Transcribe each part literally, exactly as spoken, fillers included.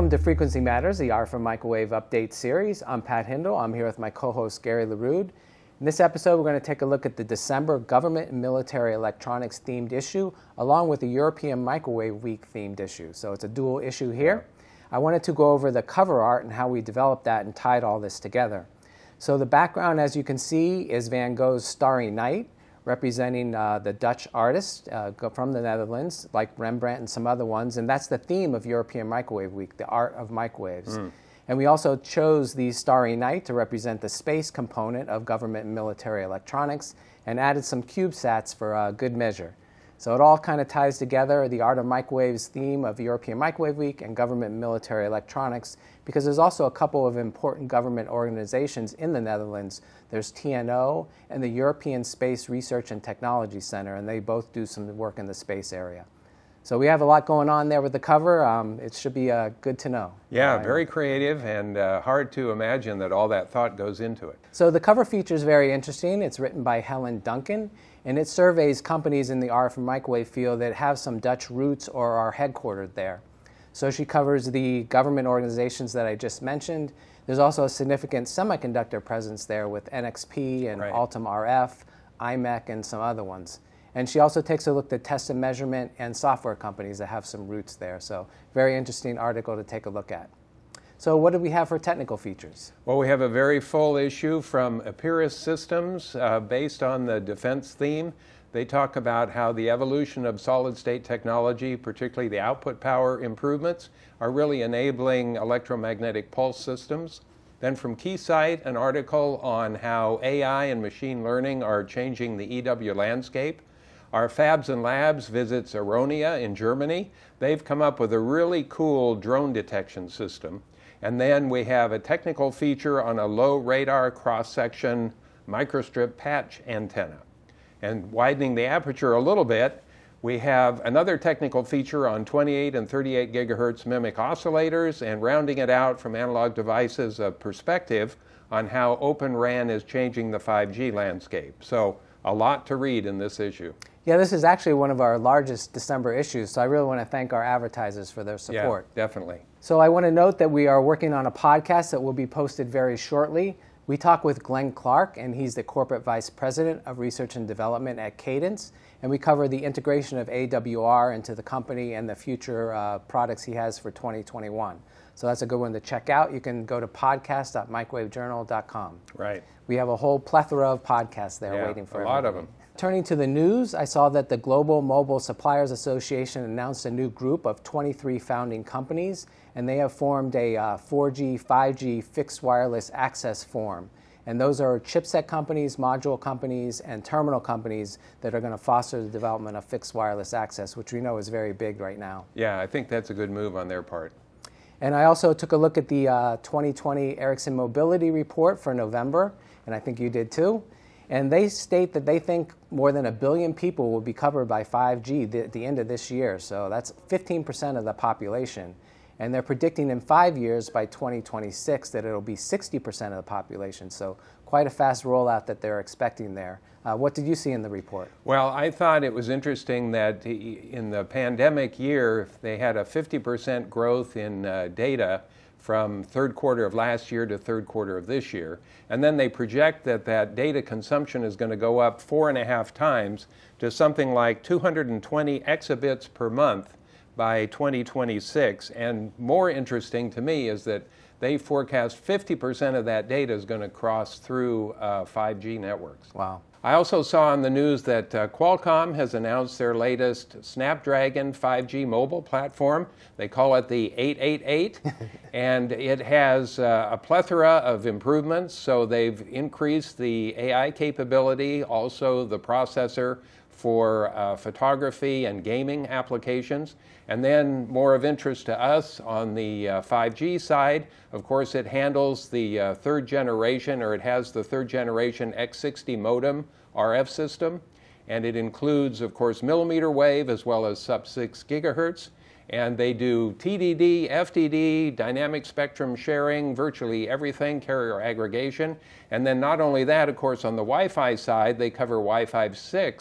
Welcome to Frequency Matters, the R F M Microwave Update series. I'm Pat Hindle. I'm here with my co-host Gary LaRude. In this episode, we're going to take a look at the December Government and Military Electronics themed issue, along with the European Microwave Week themed issue. So it's a dual issue here. I wanted to go over the cover art and how we developed that and tied all this together. So the background, as you can see, is Van Gogh's Starry Night, representing uh, the Dutch artist uh, from the Netherlands, like Rembrandt and some other ones, and that's the theme of European Microwave Week, the art of microwaves. Mm. And we also chose the Starry Night to represent the space component of government and military electronics, and added some CubeSats for uh, good measure. So it all kind of ties together, the art of microwaves theme of European Microwave Week and government and military electronics, because there's also a couple of important government organizations in the Netherlands. There's T N O and the European Space Research and Technology Center, and they both do some work in the space area. So we have a lot going on there with the cover. Um, it should be uh, good to know. Yeah, uh, very creative and uh, hard to imagine that all that thought goes into it. So the cover feature is very interesting. It's written by Helen Duncan, and it surveys companies in the R F and microwave field that have some Dutch roots or are headquartered there. So she covers the government organizations that I just mentioned. There's also a significant semiconductor presence there with N X P and right. Altum R F, I M E C, and some other ones. And she also takes a look at test and measurement and software companies that have some roots there. So very interesting article to take a look at. So what do we have for technical features? Well, we have a very full issue from Apeiris Systems uh, based on the defense theme. They talk about how the evolution of solid-state technology, particularly the output power improvements, are really enabling electromagnetic pulse systems. Then from Keysight, an article on how A I and machine learning are changing the E W landscape. Our Fabs and Labs visits Aronia in Germany. They've come up with a really cool drone detection system. And then we have a technical feature on a low radar cross-section microstrip patch antenna. And widening the aperture a little bit, we have another technical feature on twenty-eight and thirty-eight gigahertz MMIC oscillators, and rounding it out from Analog Devices, a perspective on how Open RAN is changing the five G landscape. So a lot to read in this issue. Yeah, this is actually one of our largest December issues, so I really want to thank our advertisers for their support. Yeah, definitely. So I want to note that we are working on a podcast that will be posted very shortly. We talk with Glenn Clark, and he's the Corporate Vice President of Research and Development at Cadence, and we cover the integration of A W R into the company and the future uh, products he has for twenty twenty-one. So that's a good one to check out. You can go to podcast dot microwave journal dot com. Right. We have a whole plethora of podcasts there yeah, waiting for a lot everybody. of them. Turning to the news, I saw that the Global Mobile Suppliers Association announced a new group of twenty-three founding companies, and they have formed a uh, four G, five G fixed wireless access forum. And those are chipset companies, module companies, and terminal companies that are going to foster the development of fixed wireless access, which we know is very big right now. Yeah, I think that's a good move on their part. And I also took a look at the uh, twenty twenty Ericsson Mobility Report for November, and I think you did too. And they state that they think more than a billion people will be covered by five G th- at the end of this year. So that's fifteen percent of the population. And they're predicting in five years, by twenty twenty-six, that it'll be sixty percent of the population. So quite a fast rollout that they're expecting there. Uh, what did you see in the report? Well, I thought it was interesting that in the pandemic year, they had a fifty percent growth in uh, data from third quarter of last year to third quarter of this year. And then they project that that data consumption is going to go up four and a half times to something like two hundred twenty exabits per month by twenty twenty-six. And more interesting to me is that they forecast fifty percent of that data is going to cross through uh, five G networks. Wow. I also saw on the news that uh, Qualcomm has announced their latest Snapdragon five G mobile platform. They call it the eight eighty-eight, and it has uh, a plethora of improvements. So they've increased the A I capability, also the processor for uh, photography and gaming applications. And then more of interest to us on the uh, five G side, of course, it handles the uh, third generation, or it has the third generation X sixty modem R F system. And it includes, of course, millimeter wave as well as sub six gigahertz. And they do T D D, F D D, dynamic spectrum sharing, virtually everything, carrier aggregation. And then not only that, of course, on the Wi-Fi side, they cover Wi-Fi six,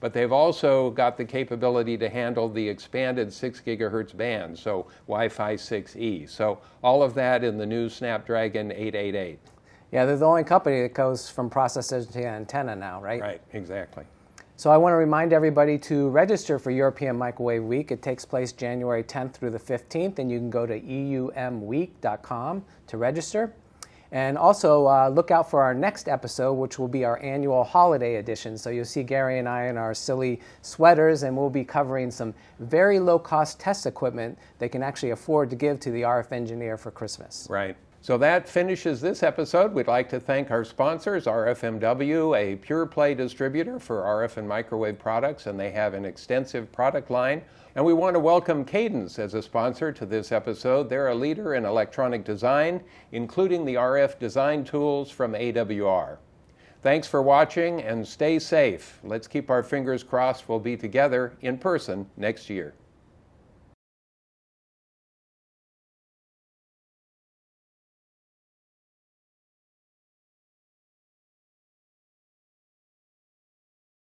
but they've also got the capability to handle the expanded six gigahertz band, so Wi-Fi six E. So all of that in the new Snapdragon eight eighty-eight. Yeah, they're the only company that goes from processor to antenna now, right? Right, exactly. So I want to remind everybody to register for European Microwave Week. It takes place January tenth through the fifteenth, and you can go to E U M week dot com to register. And also uh, look out for our next episode, which will be our annual holiday edition. So you'll see Gary and I in our silly sweaters, and we'll be covering some very low-cost test equipment they can actually afford to give to the R F engineer for Christmas. Right. So that finishes this episode. We'd like to thank our sponsors, R F M W, a pure play distributor for R F and microwave products, and they have an extensive product line. And we want to welcome Cadence as a sponsor to this episode. They're a leader in electronic design, including the R F design tools from A W R. Thanks for watching, and stay safe. Let's keep our fingers crossed we'll be together in person next year.